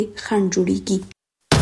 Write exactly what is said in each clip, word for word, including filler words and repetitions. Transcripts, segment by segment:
خنجوریگی.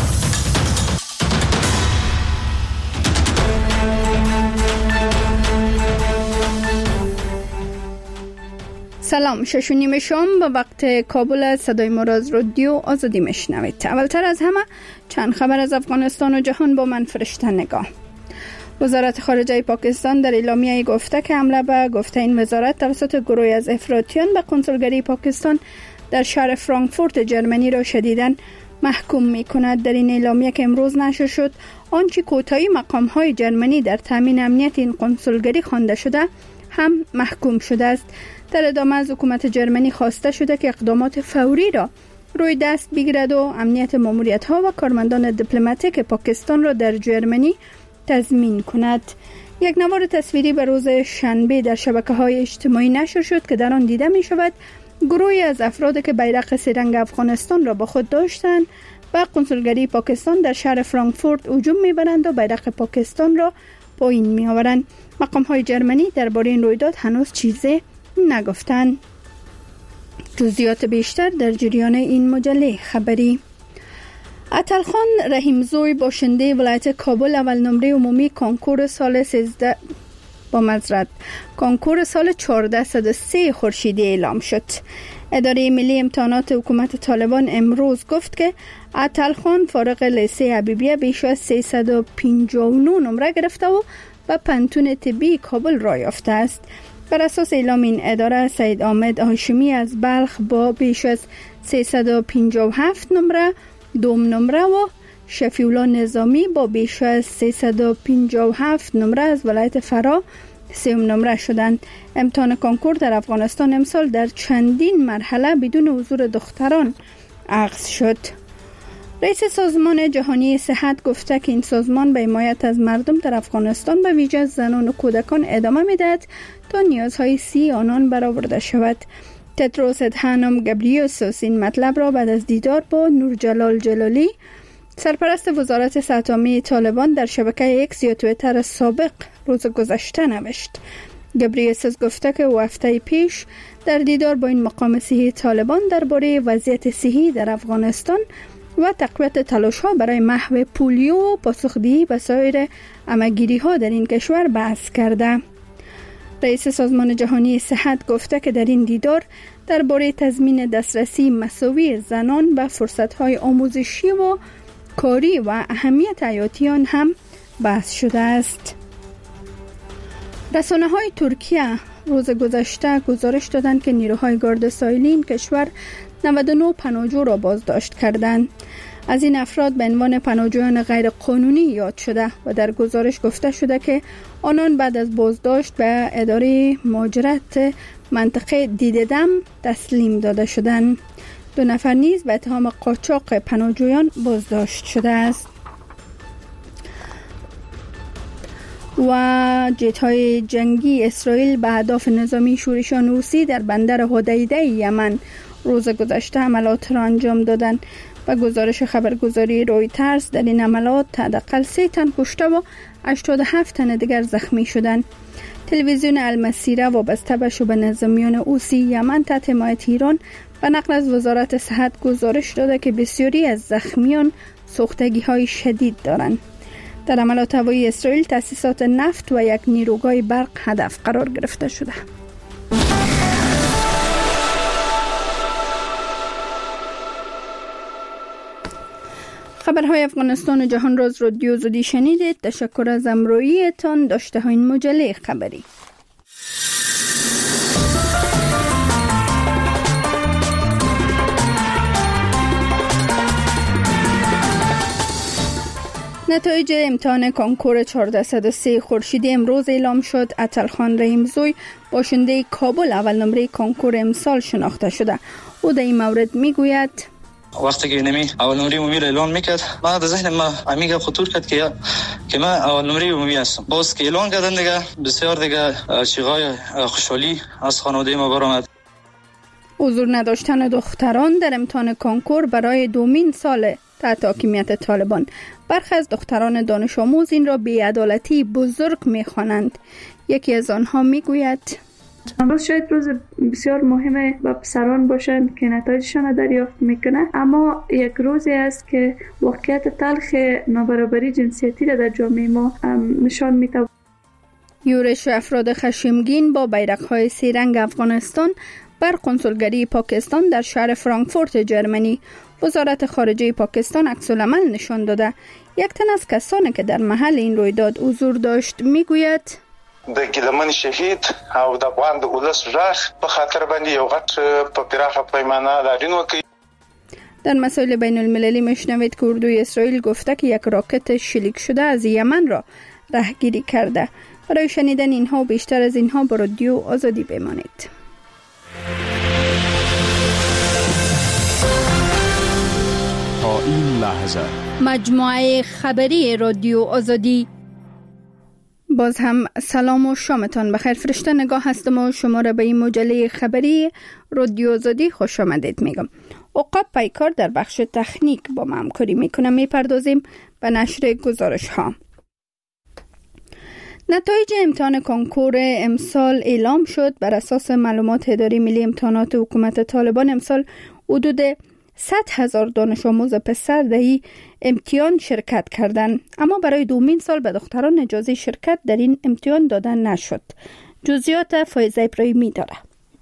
سلام، شش و نیم شام به وقت کابل از صدای ما را از رادیو آزادی میشنوید. اولتر از همه چند خبر از افغانستان و جهان با من فرشته نگاه. وزارت خارجه پاکستان در اعلامیه گفته که حمله به گفته این وزارت توسط گروهی از افراطیان به کنسولگری پاکستان در شهر فرانکفورت جرمنی را شدیداً محکوم می کند. در این اعلامیه که امروز نشر شد، آنچه کوتاهی مقام‌های جرمنی در تامین امنیت این کنسولگری خوانده شده هم محکوم شده است. در ادامه از حکومت جرمنی خواسته شده که اقدامات فوری را روی دست بگیرد و امنیت ماموریت‌ها و کارمندان دیپلماتیک پاکستان را در جرمنی تضمین کند. یک نوار تصویری به روز شنبه در شبکه‌های اجتماعی نشر شد که در آن دیده می‌شود گروهی از افرادی که بیرق سه رنگ افغانستان را با خود داشتند به کنسولگری پاکستان در شهر فرانکفورت هجوم می‌برند و بیرق پاکستان را پایین می‌آورند. مقام‌های جرمنی درباره این رویداد هنوز چیزی نگفتند. جزئیات بیشتر در جریان این مجله خبری. عطلخان رحیمزوی باشنده ولایت کابل اول نمره عمومی کنکور سال سیزده با معذرت کنکور سال چهارصد و سه خورشیدی اعلام شد. اداره ملی امتحانات حکومت طالبان امروز گفت که عطلخان فارغ لیسه حبیبیه بیش از سیصد و پنجاه و نه نمره گرفته و به پنتون طبی کابل را یافته است. بر اساس اعلام این اداره، سید احمد هاشمی از بلخ با بیش از سیصد و پنجاه و هفت نمره دوم نمره و شفیع‌الله نظامی با بیش از سیصد و پنجاه و هفت نمره از ولایت فرا سوم نمره شدند. امتحان کنکور در افغانستان امسال در چندین مرحله بدون حضور دختران عقد شد. رئیس سازمان جهانی صحت گفته که این سازمان به حمایت از مردم در افغانستان به ویژه زنان و کودکان ادامه می‌دهد تا نیازهای صحی آنان برآورده شود. تدروس ادهانم گبریوسوس این مطلب را بعد از دیدار با نورجلال جلالی، سرپرست وزارت صحت عامه طالبان، در شبکه اکس یا توییتر سابق روز گذشته نوشت. گبریوسوس گفته که هفته پیش در دیدار با این مقام صحی طالبان درباره وضعیت صحی در افغانستان و تقویت تلاش‌ها برای محو پولیو و پاسخدهی به سایر همه‌گیری‌ها در این کشور بحث کرده. رئیس سازمان جهانی صحت گفته که در این دیدار درباره تضمین دسترسی مساوی زنان به فرصت‌های آموزشی و کاری و اهمیت حیاتی آن هم بحث شده است. رسانه‌های ترکیه روز گذشته گزارش دادند که نیروهای گارد ساحلی این کشور نود و نه پناهجو را بازداشت کردند. از این افراد به عنوان پناهجویان غیر قانونی یاد شده و در گزارش گفته شده که آنان بعد از بازداشت به اداره مهاجرت منطقه دیددم تسلیم داده شدند. دو نفر نیز به اتهام قاچاق پناهجویان بازداشت شده است. و جت‌های جنگی اسرائیل به اهداف نظامی شورشیان روسی در بندر حدیده یمن روز گذشته عملیات را انجام دادند. و گزارش خبرگزاری رویترز در این عملیات حداقل سه تن کشته و هشتاد و هفت تن دیگر زخمی شدند. تلویزیون المسیره وابسته به شبه نظامیان حوثی یمن تحت حمایت ایران به نقل از وزارت صحت گزارش داده که بسیاری از زخمیان سوختگی‌های شدید دارند. در عملیات هوایی اسرائیل تأسیسات نفت و یک نیروگاه برق هدف قرار گرفته شده. خبرهای افغانستان و جهان را از رادیو آزادی شنیدید. تشکر از همراهیتان. داشته های این مجله خبری. نتایج امتحان کنکور چهارصد و سه خورشیدی امروز اعلام شد. عطلخان رحیمزوی باشنده کابل اول نمره کنکور امسال شناخته شده. او در این مورد میگوید وقتی که نمی اول نمره عمومی اعلان میکرد، ما در ذهن ما امیگه خطور کرد که که ما اول نمره عمومی هستم. باز که اعلان کردن دیگه بسیار دیگه چیغای خوشحالی از خانواده ما برآمد. حضور نداشتن دختران در امتحان کنکور برای دومین سال تحت حاکمیت طالبان. برخی از دختران دانش آموز این را بی‌عدالتی بزرگ می‌خوانند. یکی از آنها میگوید امروز شاید روز بسیار مهم با پسران باشند که نتایجشان دریافت میکنه، اما یک روزی است که واقعیت تلخ نابرابری جنسیتی را در جامعه ما نشان میده. یورش افراد خشمگین با بیرق‌های سه رنگ افغانستان بر کنسولگری پاکستان در شهر فرانکفورت جرمنی. وزارت خارجه پاکستان عکس‌العمل نشان داده. یک تن از کسانی که در محل این رویداد حضور داشت میگوید د ګیلمن شهید او د افغان د ولس راخ په خاطر باندې یو غټ په پراخه پیمانه لاریون وکړي. در مسائل بین المللی میشنوید که اردوی اسرائیل گفته که یک راکت شلیک شده از یمن را رهگیری کرده. برای شنیدن اینها و بیشتر از اینها با رادیو آزادی بمانید. تا این لحظه مجموعه خبری رادیو آزادی. باز هم سلام و شامتان بخیر. فرشته نگاه هستم و شما را به این مجله خبری رادیو آزادی خوش آمدید میگم. عقاب پیکار در بخش تکنیک با ما همکاری میکنه. میپردازیم به نشر گزارش ها. نتایج امتحان کنکور امسال اعلام شد. بر اساس معلومات اداره ملی امتحانات حکومت طالبان امسال حدود صد هزار دانش آموز پسر در این امتحان شرکت کردند، اما برای دومین سال به دختران اجازه شرکت در این امتحان دادن نشد. جزئیات فایزه ابراهیمی داره.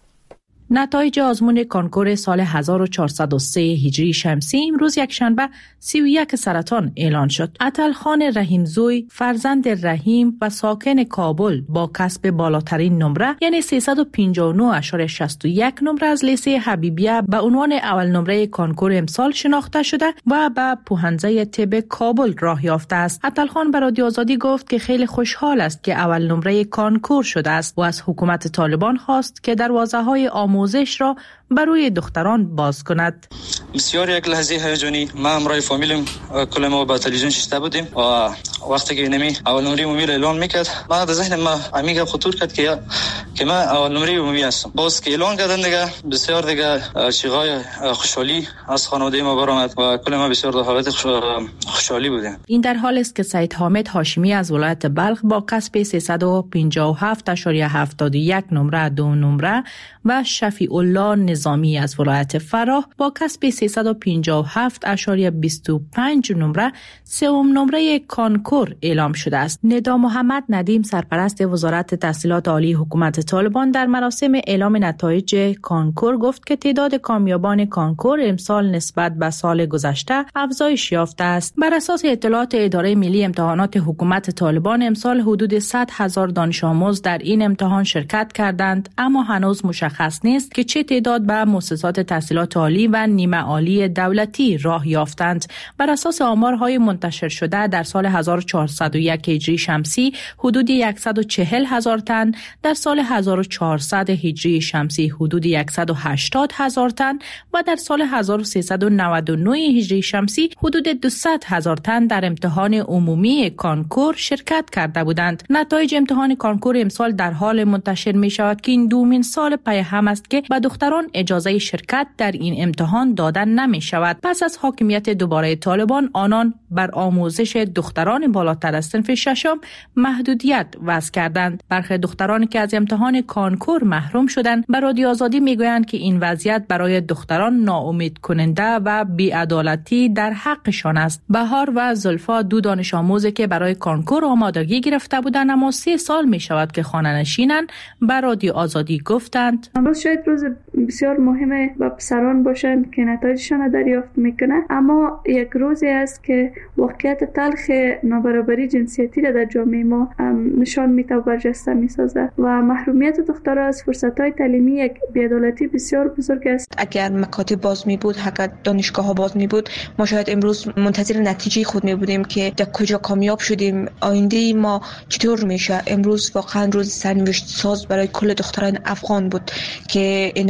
نتایج آزمون کنکور سال هزار و چهارصد و سه هجری شمسی امروز یکشنبه سی و یک سرطان اعلان شد. عطلخان رحیمزوی فرزند رحیم و ساکن کابل با کسب بالاترین نمره یعنی سیصد و پنجاه و نه اشاره شصت و یک نمره از لیسه حبیبیه به عنوان اول نمره کنکور امسال شناخته شده و به پوهنځی طب کابل راه یافته است. عطلخان به رادیو آزادی گفت که خیلی خوشحال است که اول نمره کنکور شده است و از حکومت طالبان خواست که دروازه‌های آموزش را برای دختران باز کند. بسیار یک لحظه هیجانی. ما همراه فامیلم کل ما با تلویزیون شده بودیم و وقتی که نمی اول نمره عمومی اعلان میکرد ما در ذهن ما امیگه خطور کرد که که ما اول نمره عمومی هستم. باز که اعلان کردن دیگه بسیار دیگه چیغای خوشحالی از خانواده ما برآمد و کل ما بسیار در حالت خوشحالی بودیم. این در حالی است که سید حامد هاشمی از ولایت بلخ با کسب سیصد و پنجاه و هفت اشاره هفتاد و یک نمره دو نمره و شفیع الله نظامی از ولایت فراه با کسب سیصد و پنجاه و هفت اشاره بیست و پنج نمره سوم نمره کنکور اعلام شده است. ندا محمد ندیم سرپرست وزارت تحصیلات عالی حکومت طالبان در مراسم اعلام نتایج کنکور گفت که تعداد کامیابان کنکور امسال نسبت به سال گذشته افزایش یافته است. بر اساس اطلاعات اداره ملی امتحانات حکومت طالبان امسال حدود صد هزار دانش آموز در این امتحان شرکت کردند، اما هنوز مشخص نیست که چه تعداد به مؤسسات تحصیلات عالی و نیمه عالی دولتی راه یافتند. بر اساس آمارهای منتشر شده در سال هزار و چهارصد و یک هجری شمسی حدود صد و چهل هزار تن، در سال هزار و چهارصد هجری شمسی حدود صد و هشتاد هزار تن و در سال هزار و سیصد و نود و نه هجری شمسی حدود دویست هزار تن در امتحان عمومی کنکور شرکت کرده بودند. نتایج امتحان کنکور امسال در حال منتشر می شود که این دومین سال پی هم است که به دختران اجازه شرکت در این امتحان دادن نمی شود. پس از حاکمیت دوباره طالبان آنان بر آموزش دختران بالاتر از صنف ششم محدودیت وضع کردند. برخی دخترانی که از امتحان کنکور محروم شدند به رادیو آزادی میگویند که این وضعیت برای دختران ناامید کننده و بی‌عدالتی در حقشان است. بهار و زلفا دو دانش آموزی که برای کنکور آمادگی گرفته بودند اما سه سال می شود که خانه نشینند به رادیو آزادی گفتند امروز شاید روز بسیار مهم با پسران باشند که نتایجشان دریافت میکنه، اما یک روزی است که واقعیت تلخ نابرابری جنسیتی را در جامعه ما نشان میده و برجسته میسازه و محرومیت دخترها از فرصت‌های تعلیمی یک بی‌عدالتی بسیار بزرگ است. اگر مکاتب باز می بود، اگر دانشگاه ها باز می بود، ما شاید امروز منتظر نتیجه خود می بودیم که در کجا کامیاب شدیم، آینده ما چطور میشه. امروز واقعا روز سرنوشت ساز برای کل دختران افغان بود که اینا با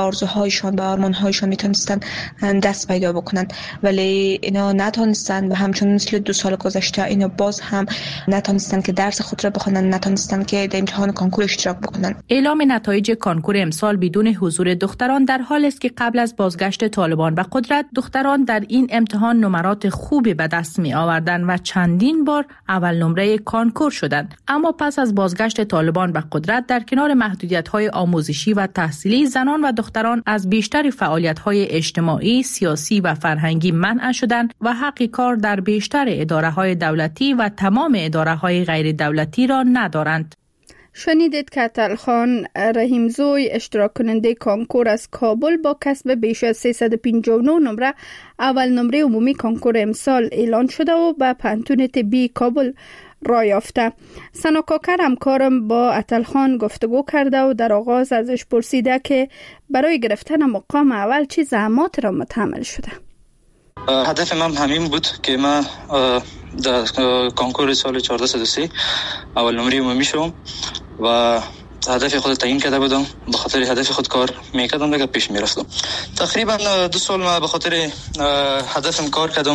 آرزوهایشان به آرمانهایشان میتونستن دست پیدا بکنن، ولی اینا نتونستن و همچنین مثل دو سال گذشته اینا باز هم نتونستن که درس خود را بخونن، نتونستن که در امتحان کنکور اشتراک بکنن. اعلام نتایج کنکور امسال بدون حضور دختران در حالی است که قبل از بازگشت طالبان به قدرت دختران در این امتحان نمرات خوبی به دست می آوردند و چندین بار اول نمره کنکور شدند. اما پس از بازگشت طالبان به قدرت در کنار محدودیت‌های آموزشی و تحصیلی، زنان و دختران از بیشتر فعالیت‌های اجتماعی، سیاسی و فرهنگی منع شدند و حق کار در بیشتر اداره‌های دولتی و تمام اداره‌های غیر دولتی را ندارند. شنیدید که اتلخان رحیمزوی اشتراک کننده کنکور از کابل با کسب بیش از سیصد و پنجاه و نه نمره اول نمره عمومی کنکور امسال اعلان شده و به پانتون طبی کابل را یافته. سنا کاکر همکارم با اتلخان گفتگو کرده و در آغاز ازش پرسیده که برای گرفتن مقام اول چه زحمات را متحمل شده. هدف من همین بود که من در کنکور سال چهارده صد و سه اول نمره عمومی شدم و هدف خود تعیین کرده بودم، به خاطر هدف خود کار میکردم دیگه پیش میرفتم. تقریبا دو سال من به خاطر هدفم کار کردم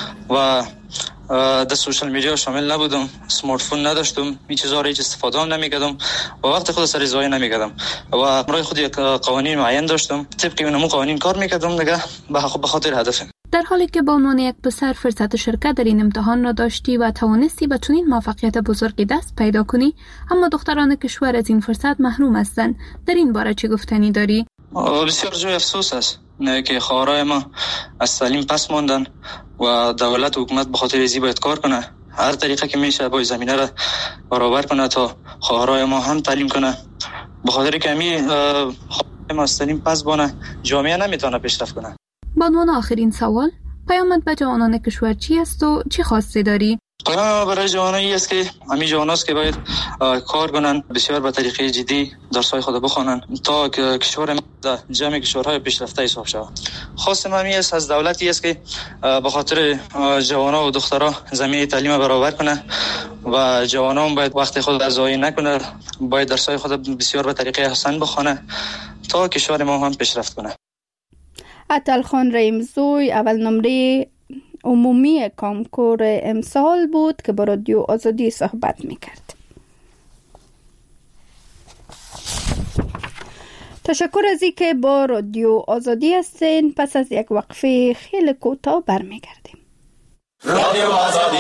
و در سوشال میدیا شامل نبودم، اسمارت فون نداشتم، این چیزا رو هیچ استفاده هم نمیکردم و وقت خود سر ضایع نمیکردم و برای خود یک قوانین معین داشتم، طبق اون قوانین کار میکردم دیگه به خاطر هدفم. در حالی که به عنوان یک پسر فرصت شرکت در این امتحان را داشتی و توانستی به چنین موفقیت بزرگی دست پیدا کنی، اما دختران کشور از این فرصت محروم هستند. در این باره چه گفتنی داری؟ بسیار جای افسوس است که خواهرای ما از تعلیم پس ماندن و دولت و حکومت به خاطر ازی باید کار کنه، هر طریقه که میشه باید زمینه را برابر کنه تا خواهرای ما هم تعلیم کنه. به خاطر که همی خواهرای ما از تعلیم پس بانه جامعه نمیتونه پیشرفت کنه. با عنوان آخرین سوال، پیامت به جوانان کشور چی است و چی خواسته داری؟ پیام برای جوانایی است که همین جواناست که باید کار کنن، بسیار به طریقه جدی درس‌های خود بخونن تا که کشور ما در جمع کشورهای پیشرفته حساب شود. خواستم همین است از دولتی است که به خاطر جوانا و دخترها زمینه تعلیم برابر کنه و جوانان باید وقت خود را ضایع نکنه، باید درس‌های خود بسیار به طریقه حسن بخونه تا کشور ما هم پیشرفت کنه. اتلخان رحیمزوی اول نمره عمومی کنکور امسال بود که با رادیو آزادی صحبت میکرد. تشکر از این که با رادیو آزادی هستین. پس از یک وقفه خیلی کوتاه برمیگردیم. رادیو آزادی.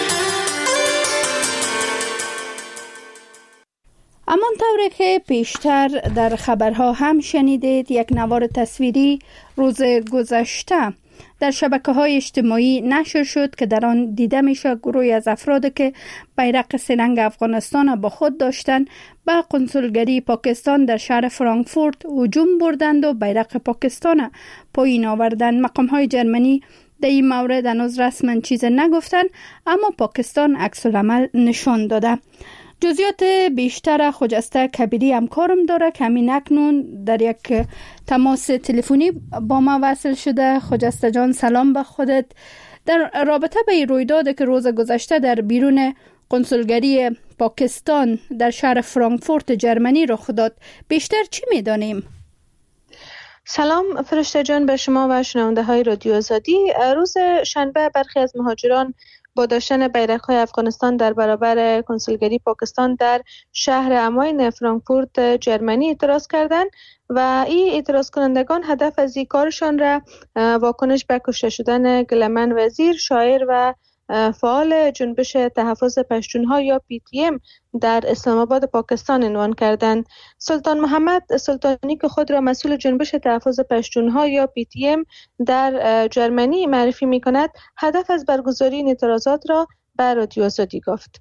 امان طوری که پیشتر در خبرها هم شنیدید، یک نوار تصویری روز گذشته در شبکه‌های اجتماعی نشر شد که در آن دیده میشه گروهی از افراد که بیرق سه‌رنگ افغانستان با خود داشتند به قنصلگری پاکستان در شهر فرانکفورت هجوم بردند و بیرق پاکستان پایین آوردند. مقام‌های جرمنی در این مورد هنوز رسما چیز نگفتند، اما پاکستان عکس العمل نشان داده. جزئیات بیشتر خجسته کبیری همکارم داره که همین اکنون در یک تماس تلفنی با ما وصل شده. خجسته جان سلام به خودت. در رابطه به این رویداد که روز گذشته در بیرون قنصلگری پاکستان در شهر فرانکفورت جرمنی رخ داد، بیشتر چی میدانیم؟ سلام فرشته جان به شما و شنونده های رادیو آزادی. روز شنبه برخی از مهاجران با داشتن بیرق‌های افغانستان در برابر کنسولگری پاکستان در شهر اماین فرانکفورت جرمنی اعتراض کردند و این اعتراض کنندگان هدف از این کارشان را واکنش به کشته شدن گلمن وزیر، شاعر و فعال جنبش تحفظ پشتونها یا پی تی ام در اسلام آباد پاکستان عنوان کردند. سلطان محمد سلطانی که خود را مسئول جنبش تحفظ پشتونها یا پی تی ام در جرمنی معرفی می کند، هدف از برگزاری این اعتراضات را به رادیو آزادی گفت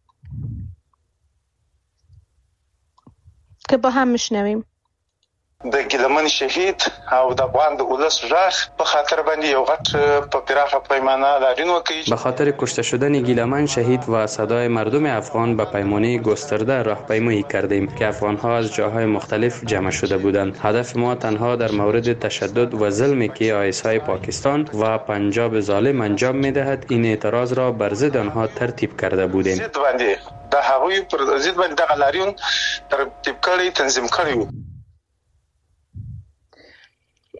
که با هم میشنویم. د ګیلمن شهید او د افغان د ولس راخ په خاطر باندې یو غټ په پراخه پیمانه لاریون وکړي. به خاطر کشته شدن گیلمن شهید و صدای مردم افغان به پیمانه گسترده راهپیمایی کردیم که افغان‌ها از جاهای مختلف جمع شده بودند. هدف ما تنها در مورد تشدد و ظلمی که آیس‌های پاکستان و پنجاب ظالم انجام می‌دهد این اعتراض را بر ضد آنها ترتیب کرده بودیم. ضد باندې د هغوی پر ضد باندې د لاریون ترتیب کړی تنظیم کړی.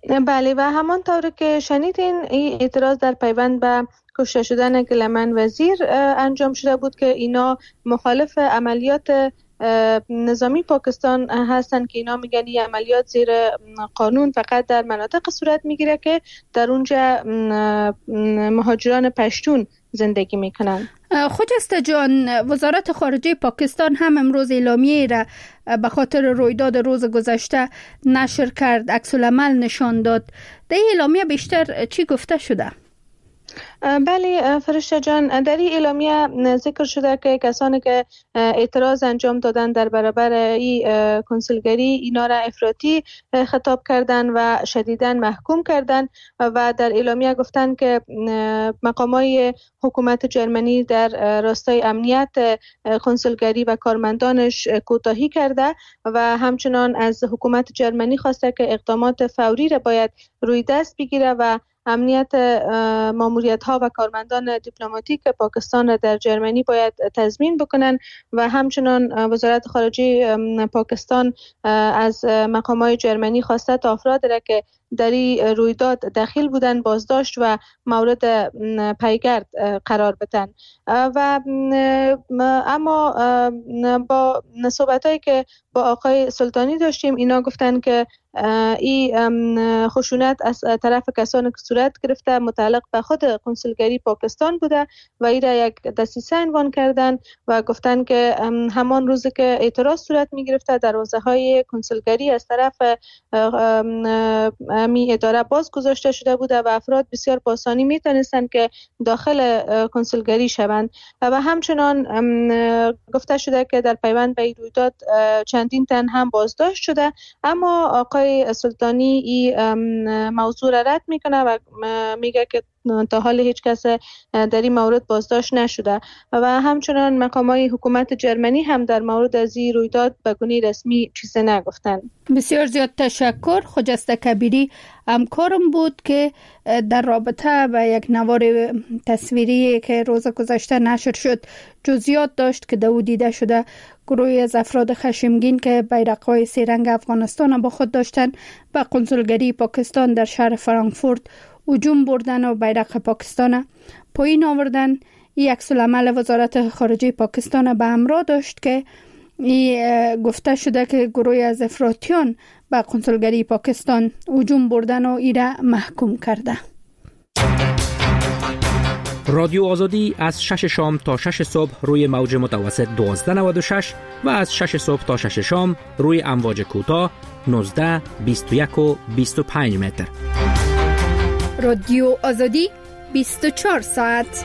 بله و همانطور که شنیدین این اعتراض در پیوند به کشته شدن گیلمن وزیر انجام شده بود که اینا مخالف عملیات نظامی پاکستان هستند که اینا میگن این عملیات زیر قانون فقط در مناطق صورت میگیره که در اونجا مهاجران پشتون زندگی میکنن. خجسته جان، وزارت خارجه پاکستان هم امروز اعلامیه را به خاطر رویداد روز گذشته نشر کرد، عکس العمل نشان داد. در اعلامیه بیشتر چی گفته شده؟ بله فرشته جان، در این اعلامیه ذکر شده که کسانی که اعتراض انجام دادن در برابر این کنسولگری اینا را افراطی خطاب کردن و شدیداً محکوم کردن و در اعلامیه گفتن که مقامای حکومت جرمنی در راستای امنیت کنسولگری و کارمندانش کوتاهی کرده و همچنان از حکومت جرمنی خواسته که اقدامات فوری را باید روی دست بگیره و امنیت ماموریت ها و کارمندان دیپلماتیک پاکستان در جرمنی باید تضمین بکنن و همچنان وزارت خارجه پاکستان از مقامات جرمنی خواسته تا افراد را که در این رویداد داخل بودن بازداشت و مورد پیگرد قرار بدن. و اما با صحبتایی که با آقای سلطانی داشتیم اینا گفتن که این خشونت از طرف کسانی که صورت گرفته متعلق به خود کنسولگری پاکستان بوده و این را یک دسیسه عنوان کردن و گفتن که همان روزی که اعتراض صورت می گرفته دروازه های کنسولگری از طرف می اداره باز گذاشته شده بوده و افراد بسیار با آسانی می تونستن که داخل کنسولگری شوند و همچنان گفته شده که در پیوند به این رویداد چندین تن هم بازداشت شده. اما آقای سلطانی این موضوع را رد میکنه و میگه که تا حال هیچ کس در این مورد بازداشت نشده و همچنان مقامات حکومت جرمنی هم در مورد از این رویداد به گونه رسمی چیزی نگفتند. بسیار زیاد تشکر. خجسته کبیری همکارم بود که در رابطه با یک نوار تصویری که روز گذشته نشر شد جزئیات داشت که دو دیده شده گروهی از افراد خشمگین که بیرق‌های سه رنگ افغانستان با خود داشتند به کنسولگری پاکستان در شهر فرانکفورت هجوم بردن و بیرق پاکستان پایین آوردن. این عکس العمل وزارت خارجه پاکستان به همراه داشت که این گفته شده که گروهی از افراطیان به کنسولگری پاکستان هجوم بردن و ایره محکوم کرده. رادیو آزادی از شش شام تا شش صبح روی موج متوسط دوازده نود و شش و از شش صبح تا شش شام روی امواج کوتاه نوزده، بیست و یک و بیست و پنج متر. رادیو آزادی بیست و چهار ساعت.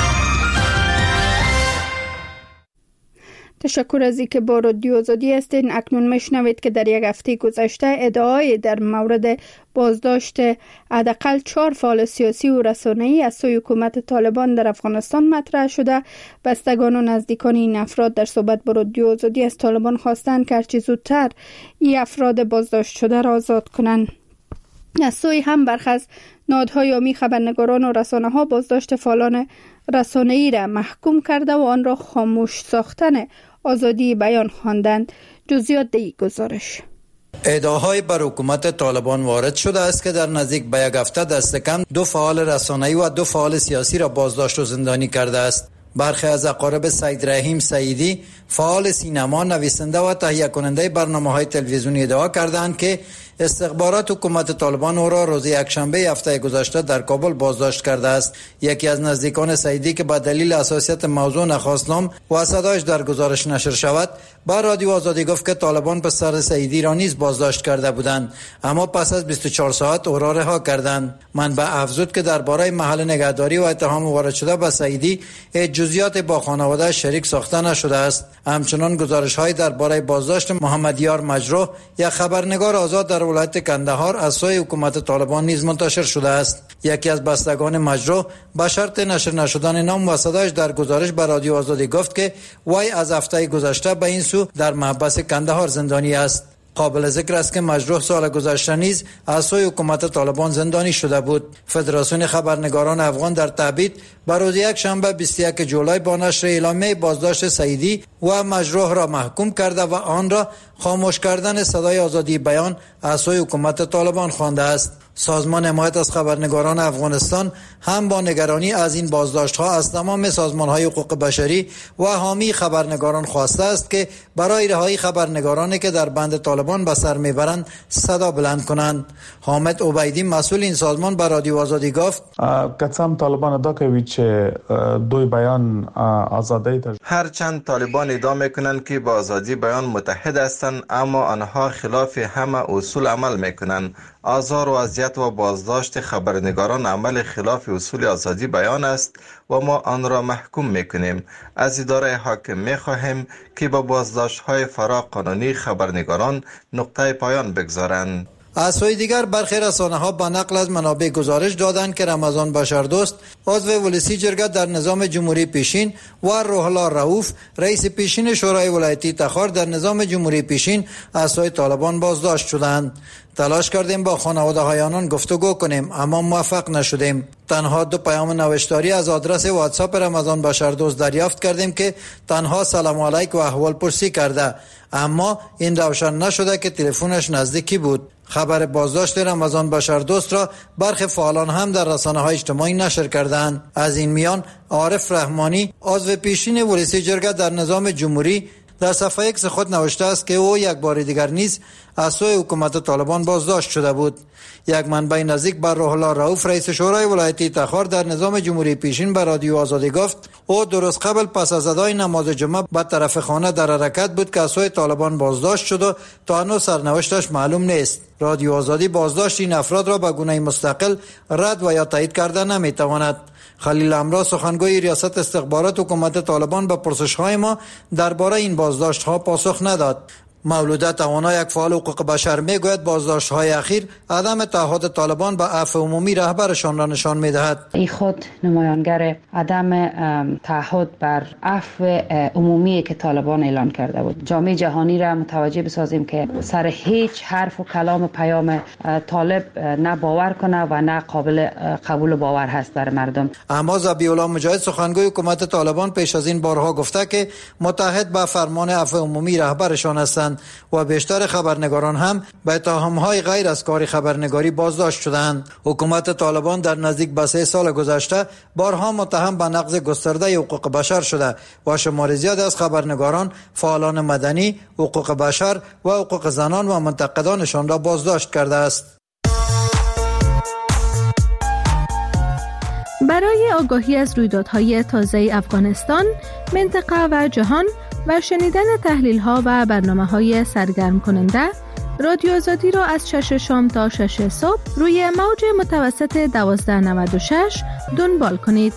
تشکر از اینکه با رادیو آزادی هستین. اکنون میشنوید که در یک هفته گذشته ادعای در مورد بازداشت حداقل چهار فعال سیاسی و رسانه‌ای از سوی حکومت طالبان در افغانستان مطرح شده. بستگان و نزدیکان این افراد در صحبت با رادیو آزادی از طالبان خواستند که هرچه زودتر این افراد بازداشت شده را آزاد کنند. از سوی هم برخی از نهادهای عامی، خبرنگاران و رسانه‌ها بازداشت فعالان رسانه‌ای را محکوم کرده و آن را خاموش ساختن آزادی بیان خواندند. جزئیات در این گزارش. ادعاهای بر حکومت طالبان وارد شده است که در نزدیک به یک هفته دست کم دو فعال رسانه‌ای و دو فعال سیاسی را بازداشت و زندانی کرده است. برخی از اقارب سید رحیم سعیدی، فعال سینما، نویسنده و تهیه کننده برنامه‌های تلویزیونی ادعا کردند که استخبارات حکومت طالبان او را روز یکشنبه هفته گذشته در کابل بازداشت کرده است. یکی از نزدیکان سعیدی که به دلیل حساسیت موضوع نخواست نام و صدایش در گزارش نشر شود، با رادیو آزادی گفت که طالبان پسر سعیدی را نیز بازداشت کرده بودند، اما پس از بیست و چهار ساعت او را رها کردند. منبع افزود که درباره محل نگهداری و اتهام وارد شده به سعیدی جزئیات با خانواده شریک ساخته نشده است. همچنان گزارش‌های درباره بازداشت محمد یار مجروح، یک خبرنگار آزاد در ولایت کندهار، از سوی حکومت طالبان نیز منتشر شده است. یکی از بستگان مجروح به شرط نشر نشدن نام و صدایش در گزارش به رادیو آزادی گفت که وی از هفته گذشته به این سو در محبس کندهار زندانی است. قابل ذکر است که مجروح سال گذشته نیز از سوی حکومت طالبان زندانی شده بود. فدراسیون خبرنگاران افغان در تبعید بر روز یک شنبه بیست و یک جولای با نشر اعلامیه بازداشت سعیدی و مجروح را محکوم کرده و آن را خاموش کردن صدای آزادی بیان از سوی حکومت طالبان خوانده است. سازمان حمایت از خبرنگاران افغانستان هم با نگرانی از این بازداشت‌ها از تمام سازمان‌های حقوق بشری و حامی خبرنگاران خواسته است که برای رهایی خبرنگارانی که در بند طالبان به سر میبرند صدا بلند کنند. حامد عبیدی مسئول این سازمان به رادیو آزادی گفت: قسم طالبان ادعا کوي چې دوی بیان آزادی ته هرچند طالبان ادعا میکنند که با آزادی بیان متحد هستند، اما آنها خلاف همه اصول عمل میکنند. آزار و اذیت و بازداشت خبرنگاران عمل خلاف اصول آزادی بیان است و ما آن را محکوم میکنیم. از اداره حاکم میخواهیم که با بازداشت‌های فراق قانونی خبرنگاران نقطه پایان بگذارند. از سوی دیگر برخی رسانه‌ها با نقل از منابع گزارش دادند که رمضان بشردوست، عضو ولسی جرگه در نظام جمهوری پیشین، و روح الله رؤوف، رئیس پیشین شورای ولایتی تخار در نظام جمهوری پیشین از سوی طالبان بازداشت شدند. تلاش کردیم با خانواده های آنان گفتگو کنیم اما موفق نشدیم. تنها دو پیام نوشتاری از آدرس واتساپ رمضان بشردوست دریافت کردیم که تنها سلام علیک و احوال پرسی کرده، اما این روشن نشده که تلفنش نزدیکی بود. خبر بازداشت رمضان بشردوست را برخی فعالان هم در رسانه‌های اجتماعی نشر کردند. از این میان عارف رحمانی، عضو پیشین ولسی جرگه در نظام جمهوری، در صفحه ایکس خود نوشته است که او یک بار دیگر نیز از سوی حکومت طالبان بازداشت شده بود. یک منبع نزدیک بر روح الله رؤوف، رئیس شورای ولایتی تخار در نظام جمهوری پیشین، به رادیو آزادی گفت او درست قبل پس از ادای نماز جمعه به طرف خانه در حرکت بود که از سوی طالبان بازداشت شد و تا هنوز سرنوشتش معلوم نیست. رادیو آزادی بازداشت این افراد را به گونه مستقل رد و یا تایید کرده نمیتواند. خلیل امرا، سخنگوی ریاست استخبارات حکومت طالبان، به پرسش‌های ما درباره این بازداشت‌ها پاسخ نداد. مولوده توانا، یک فعال حقوق بشر، میگوید بازداشت‌های اخیر عدم تعهد طالبان به عفو عمومی رهبرشان را نشان می‌دهد. این خود نمایانگر عدم تعهد بر عفو عمومی که طالبان اعلان کرده بود. جامعه جهانی را متوجه بسازیم که سر هیچ حرف و کلام و پیام طالب نه باور کنه و نه قابل قبول و باور هست بر مردم. اما ذبیح الله مجاهد، سخنگوی حکومت طالبان، پیش از این بارها گفته که متحد به فرمان عفو عمومی رهبرشان هستند و بیشتر خبرنگاران هم به اتهام‌های غیر از کار خبرنگاری بازداشت شدند. حکومت طالبان در نزدیک به سه سال گذشته بارها متهم به نقض گسترده حقوق بشر شده و شمار زیاد از خبرنگاران، فعالان مدنی، حقوق بشر و حقوق زنان و منتقدانشان را بازداشت کرده است. برای آگاهی از رویدادهای تازه افغانستان، منطقه و جهان و شنیدن تحلیل‌ها و برنامه‌های سرگرم کننده، رادیو آزادی را از شش شام تا شش صبح روی موج متوسط دوازده نود و شش دنبال کنید.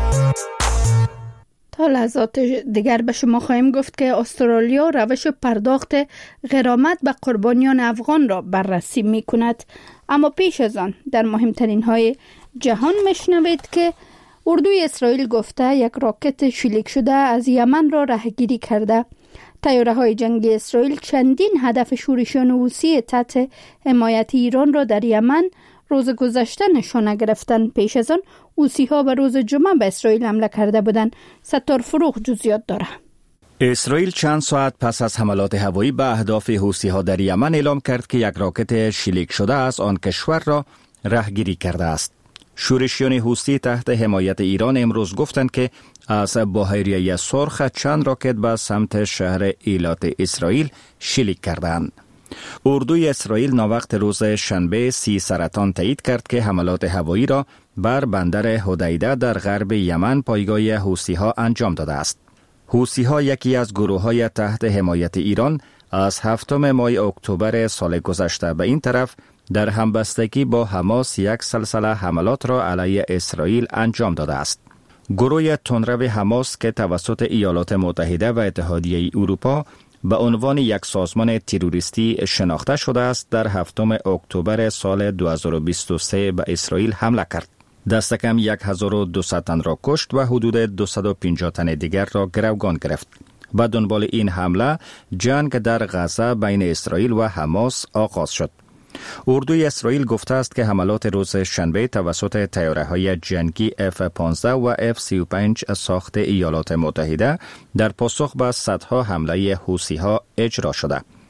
تا لحظات دیگر به شما خواهیم گفت که استرالیا روش پرداخت غرامت به قربانیان افغان را بررسی می کند. اما پیش از آن در مهمترین های جهان میشنوید که اردوی اسرائیل گفته یک راکت شلیک شده از یمن را رهگیری کرده. طیاره های جنگی اسرائیل چندین هدف شورشیان حوثی تحت حمایت ایران را در یمن روز گذشته نشانه گرفتند. پیش از آن حوثی ها به روز جمعه به اسرائیل حمله کرده بودند. ستار فروغ جزئیات داره. اسرائیل چند ساعت پس از حملات هوایی به اهداف حوثی ها در یمن اعلام کرد که یک راکت شلیک شده از آن کشور را رهگیری کرده است. شورشیان حوثی تحت حمایت ایران امروز گفتند که از بحیره سرخ چند راکت به سمت شهر ایلات اسرائیل شلیک کردند. اردوی اسرائیل ناوقت روز شنبه سی سرطان تایید کرد که حملات هوایی را بر بندر حدیده در غرب یمن پایگاه حوثی ها انجام داده است. حوثی ها یکی از گروه های تحت حمایت ایران از هفتم ماه اکتبر سال گذشته به این طرف در همبستگی با حماس یک سلسله حملات را علیه اسرائیل انجام داده است. گروه تندرو حماس که توسط ایالات متحده و اتحادیه اروپا به عنوان یک سازمان تروریستی شناخته شده است، در هفتم اکتبر سال دو هزار و بیست و سه به اسرائیل حمله کرد. دست کم هزار و دویست تن را کشت و حدود دویست و پنجاه تن دیگر را گروگان گرفت. به دنبال این حمله جنگ در غزه بین اسرائیل و حماس آغاز شد. اردوی اسرائیل گفته است که حملات روز شنبه توسط طیاره‌های جنگی اف پانزده و اف سی و پنج ساخت ایالات متحده در پاسخ به صدها حمله حوثی‌ها اجرا شده.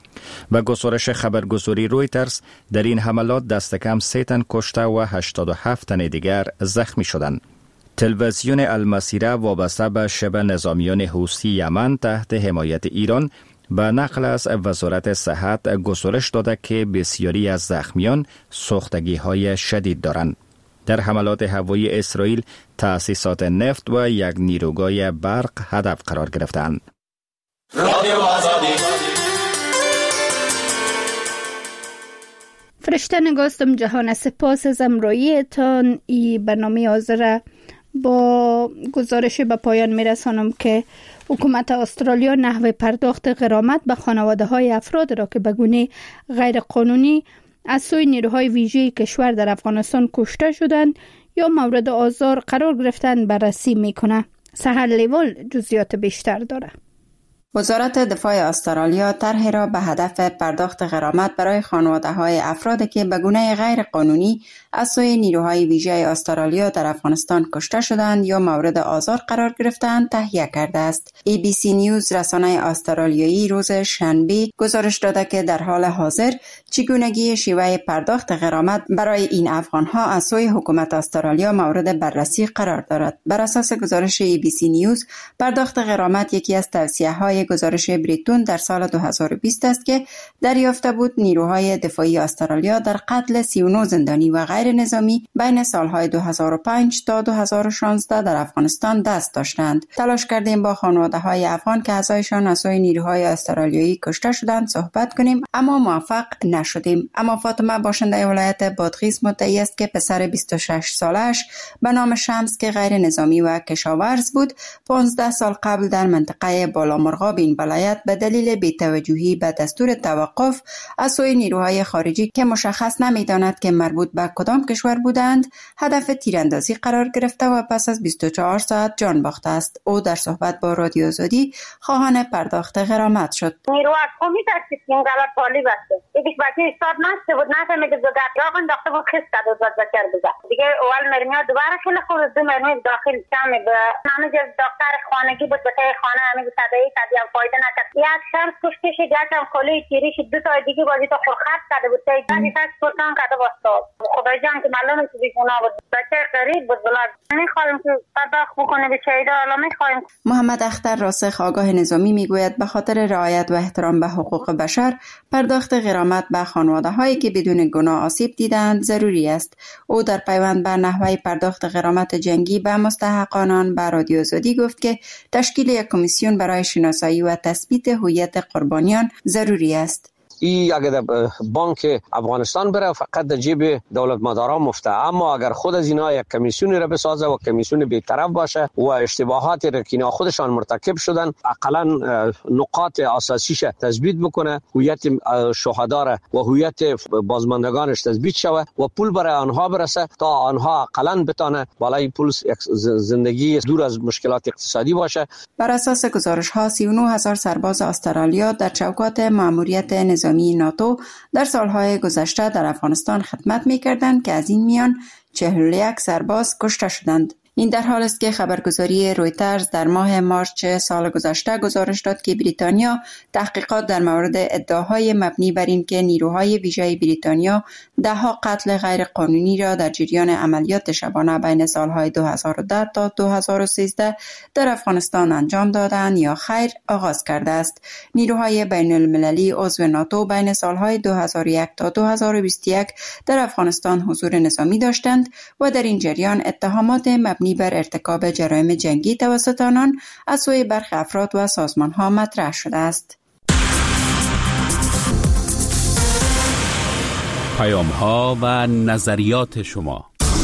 به گزارش خبرگزاری رویترز در این حملات دست کم سه تن کشته و هشتاد و هفت تن دیگر زخمی شدند. تلویزیون المسیره وابسته به شبه نظامیان حوثی یمن تحت حمایت ایران به نقل از وزارت صحت گزارش داده که بسیاری از زخمیان سوختگی‌های شدید دارند. در حملات هوایی اسرائیل تأسیسات نفت و یک نیروگاه برق هدف قرار گرفتند. فرشته نگاستم جهان، سپاس از امراییتان. ای برنامه حاضر با گزارش به پایان میرسانم که حکومت استرالیا نحوه پرداخت غرامت به خانواده های افراد را که به گونه غیر قانونی از سوی نیروهای ویژه کشور در افغانستان کشته شدند یا مورد آزار قرار گرفتند بررسی میکنه. سحر لیول جزئیات بیشتر داره. وزارت دفاع استرالیا طرحی را به هدف پرداخت غرامت برای خانواده‌های افرادی که به گونه غیر قانونی از سوی نیروهای ویژه استرالیا در افغانستان کشته شدند یا مورد آزار قرار گرفتند تهیه کرده است. ای بی سی نیوز رسانه استرالیایی روز شنبه گزارش داده که در حال حاضر چگونگی شیوه پرداخت غرامت برای این افغان‌ها از سوی حکومت استرالیا مورد بررسی قرار دارد. بر اساس گزارش ای بی سی نیوز، پرداخت غرامت یکی از توصیه‌های گزارش بریتون در سال دو هزار و بیست است که دریافته بود نیروهای دفاعی استرالیا در قتل سی و نه زندانی و غیر نظامی بین سالهای دو هزار و پنج تا دو هزار و شانزده در افغانستان دست داشتند. تلاش کردیم با خانواده‌های افغان که اعضایشان از سوی نیروهای استرالیایی کشته شدند صحبت کنیم، اما موفق نشدیم. اما فاطمه باشنده ولایت بادغیس مدعی است که پسر بیست و شش سالش به نام شمس که غیر نظامی و کشاورز بود، پانزده سال قبل در منطقه بالامرغاب این ولایت به دلیل بی‌توجهی به دستور توقف از سوی نیروهای خارجی که مشخص نمی‌داند که مربوط به کدام کشور بودند هدف تیراندازی قرار گرفته و پس از بیست و چهار ساعت جان باخته است. او در صحبت با رادیو آزادی خواهان پرداخت غرامت شد. نیرو از قومی داشتید که این غلط پالی بسته یکیش بچه استاد نسته بود نفهمیده بگرد راق انداخته بود خیست کرد و زد بکر بزد دیگه اول مرمی ها دوباره خیلی خود دو مرمی داخل کمی به همه جز دکتر خانگی بود به تای خانه همه تدایی تدیم فایده نکرد. یک شمس کشتش گشتم خاله تیریش دو تا دیگه بازی تا خورخط کرده بود تایی دادی تاک پرتان کرده باستاد خدای جان که معلومه که بیگونا بود بچه قریب بود بلد میخوایم که پرداخت بکنه به چایده حالا میخوایم. محمد اختر راسخ آگاه نظامی میگوید به خاطر رعایت و احترام به حقوق بشر پرداخت غرامت به خانواده هایی که بدون گناه آسیب دیدند ضروری است. او در پیوند به نحوه پرداخت غرامت جنگی به مستحقانان به رادیو آزادی گفت که تشکیل یک کمیسیون برای شناسایی و تثبیت هویت قربانیان ضروری است. ای اگر بانک افغانستان بره فقط در جیب دولت مداران مفته، اما اگر خود از اینا یک کمیسیونی را بسازه و کمیسیون بی‌طرف باشه و اشتباهاتی را که اینا خودشان مرتکب شدن اقلا نقاط اساسیش تثبیت بکنه، هویت شهدا را و هویت بازماندگانش تثبیت شود و پول برای آنها برسه تا آنها اقلا بتونه بالای پول یک زندگی دور از مشکلات اقتصادی باشه. بر اساس گزارش ها سی و نه هزار سرباز استرالیا در چوکات ماموریت نظامی ناتو در سالهای گذشته در افغانستان خدمت می‌کردند که از این میان چهل و یک سرباز کشته شدند. این در حال است که خبرگزاری رویترز در ماه مارچ سال گذشته گزارش داد که بریتانیا تحقیقات در مورد ادعاهای مبنی بر این که نیروهای ویژه بریتانیا ده‌ها قتل غیر قانونی را در جریان عملیات شبانه بین سالهای دو هزار و ده تا دو هزار و سیزده در افغانستان انجام دادند یا خیر آغاز کرده است. نیروهای بین المللی عضو ناتو بین سالهای دو هزار و یک تا دو هزار و بیست و یک در افغانستان حضور نظامی داشتند و در این جریان اتهامات مبنی بر ارتکاب جرایم جنگی توسط آنان از سوی برخی افراد و سازمان‌ها مطرح شده است. پیام‌ها و نظریات شما.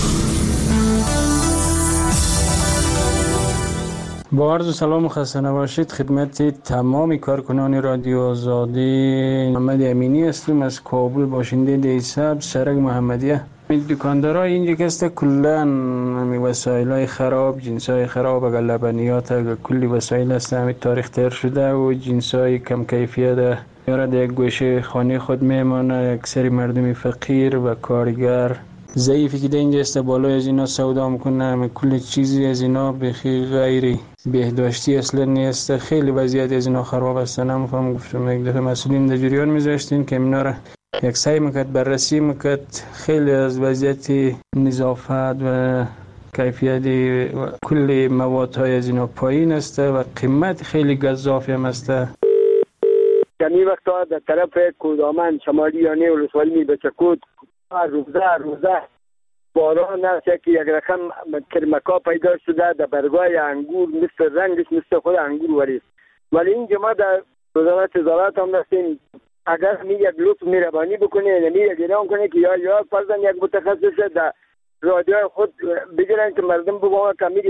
با عرض سلام و خسته نباشید خدمت تمام کارکنان رادیو آزادی. محمد امینی هستم از کابل، باشنده دیساب سرک محمدیه. دکاندارای اینجا که است کلن وسایل‌های خراب، جنس‌های خراب، اگر لبنیات اگر کلی وسایل است همین تاریخ تر شده و جنس‌های کم کیفیت یارد یک گوشه خانه خود میمانه. اکثر مردم فقیر و کارگر ضعیفی که در اینجا است بالای از اینا سودا میکنه، کل چیزی از اینا بخی غیر بهداشتی اصلا نیست. خیلی وضعیت از اینا خراب است. نمیفهم گفتم یک دفعه مسئولین در جریان میذاشتین که اینا را یک سعی میکرد بررسی میکرد. خیلی از وضعیت نظافت و کیفیت کل مواد های از اینا پایین است و قیمت خیلی گزافی هم است. کمی وقتا در طرف کودامن شمالی یانه ولسوالی بچکود روزه روزه باران است که یک رقم کرمکا پیدا شده در برگای انگور، مثل رنگش مثل خود انگور وریست. ولی اینجا ما در وزارت تجارت هم هستیم، اگر می یک لطف مهربانی بکنه یعنی یک اعلام کنه که یا یا فرضاً یک متخصص در رادیو خود بگیرن که مردم بگوان کمی